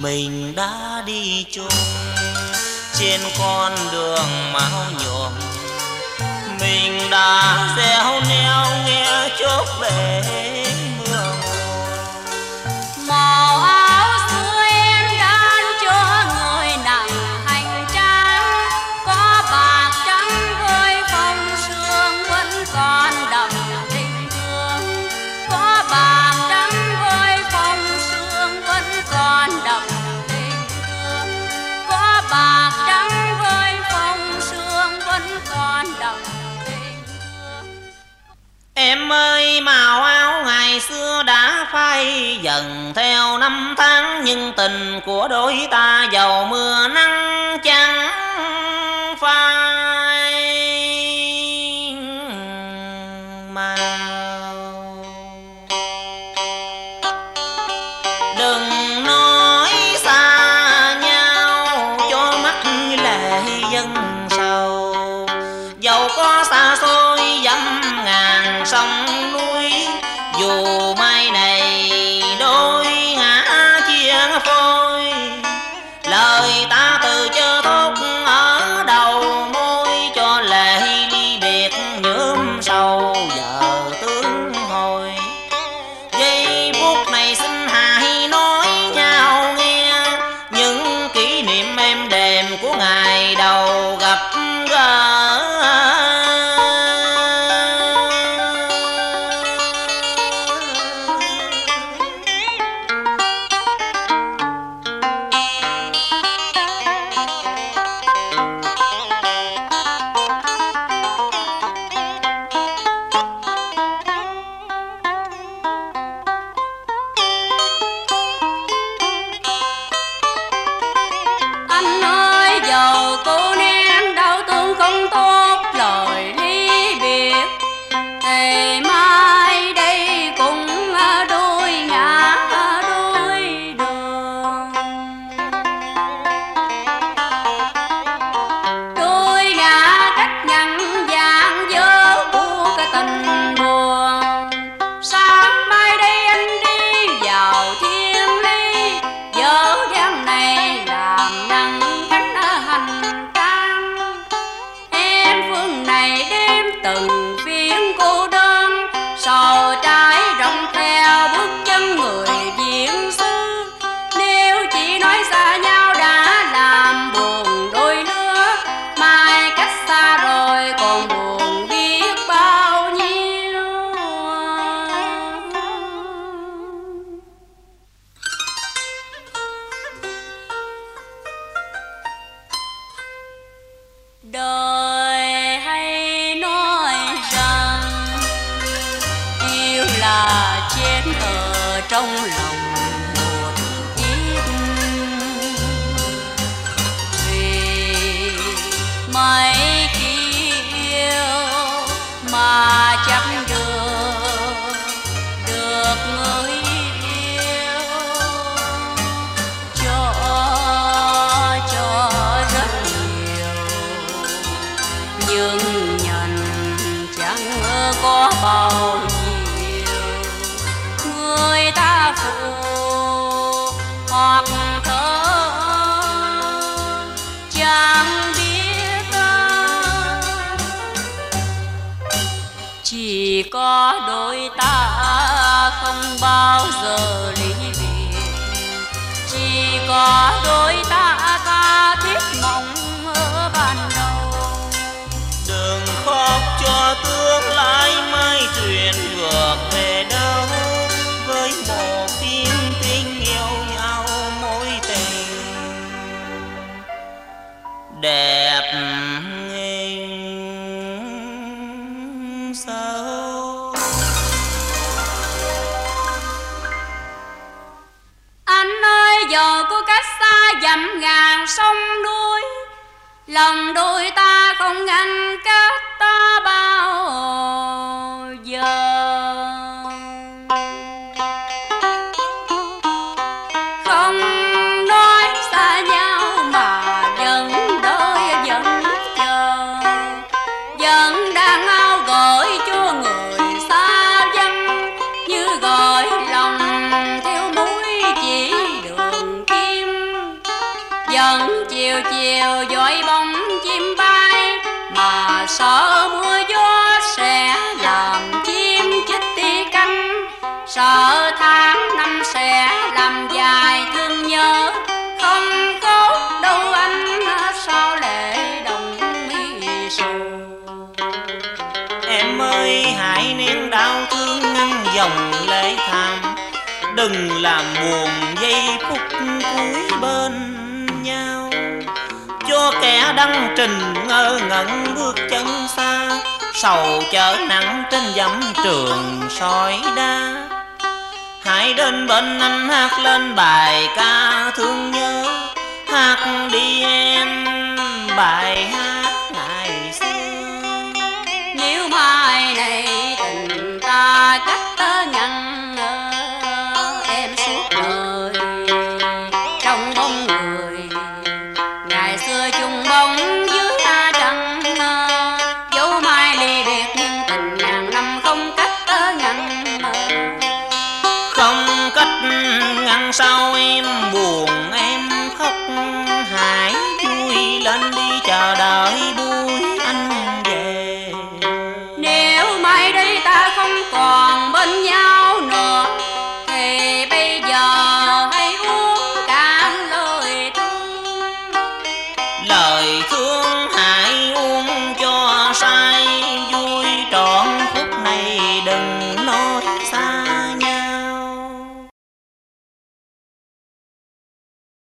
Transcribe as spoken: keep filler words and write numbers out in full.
mình đã đi chung trên con đường máu nhuộm, mình đã gieo neo nghe chốt bể mưa màu áo xưa em đan cho người nặng hành trang, có bạc trắng với phong sương vẫn còn đậm tình thương, có bạc trắng với phong sương vẫn còn đậm tình thương, có bạc trắng với phong sương vẫn còn đậm tình thương. Em ơi màu áo ngày xưa đã phai dần theo năm tháng, nhưng tình của đôi ta dầu mưa nắng chẳng phai màu. Đừng nói xa nhau cho mắt lệ dân sầu, dầu có xa xôi dăm ngàn sông núi, dù mai này đôi ngã chia phôi, lời ta từ chớ tốt ở đầu môi, cho lệ ly biệt nhuốm sầu giờ tương hồi. Giây phút này xin hãy nói nhau nghe những kỷ niệm êm đềm của ngày đầu gặp gỡ. Anh ơi dầu cô nén đau thương không tốt lời ly biệt, thì mai đây cũng đôi ngã đôi đường, đôi ngã cách ngăn vàng dớ của cái tình buồn. Sáng mai đây anh đi vào thiên ly, dở dáng này làm nắng cánh hành trang. Em phương này đêm từng phiến cô đơn, sầu trái rộng theo bước chân người diễn xứ. Nếu chỉ nói xa nhau đã làm buồn đôi lứa, mai cách xa rồi còn buồn biết bao nhiêu. Đời hay nói rằng yêu là chết ở trong lòng một ít, vì mấy kỷ yêu mà chẳng được được người yêu, cho cho rất nhiều nhưng nhận chẳng có bao nhiêu. Người ta phụ hoặc thơ chẳng biết ta, chỉ có đôi ta không bao giờ ly biệt, chỉ có đôi ta tha thiết mộng ở ban đầu. Đừng khóc cho tương lai mai truyền ngược về đâu, với một tiếng tình yêu nhau mối tình đẹp nghinh sâu. Anh ơi dầu có cách xa dặm ngàn sông núi, lòng đôi ta không ngăn cách ta bao giờ. Không nói xa nhau mà vẫn đợi vẫn chờ, vẫn đang ao gọi cho người xa dân, như gọi lòng theo mũi chỉ đường kim. chiều dội bóng chim bay, mà sợ mưa gió sẽ làm chim chết tí cánh, sợ tháng năm sẽ làm dài thương nhớ, không có đâu anh sao lệ đồng mi sầu. Em ơi hãy nén đau thương ngăn dòng lệ thảm, đừng làm buồn giây phút cuối bên nhau, cho kẻ đăng trình ngơ ngẩn bước chân xa, sầu chở nặng trên dặm trường sỏi đá. Hãy đến bên anh hát lên bài ca thương nhớ, hát đi em bài hát ngày xưa. Nếu mai này tình ta cách tớ ngăn ngơ, em suốt đời trong bóng người, ngày xưa chung bóng dưới ta trăng, dấu mai ly biệt nhưng tình ngàn năm không cách tớ ngăn ngơ. Không cách ngăn sao em buồn em khóc, hãy vui lên đi chờ đợi buổi anh về. Nếu mai đây ta không còn bên nhau nữa, thì bây giờ hãy uống cạn lời thương. Lời thương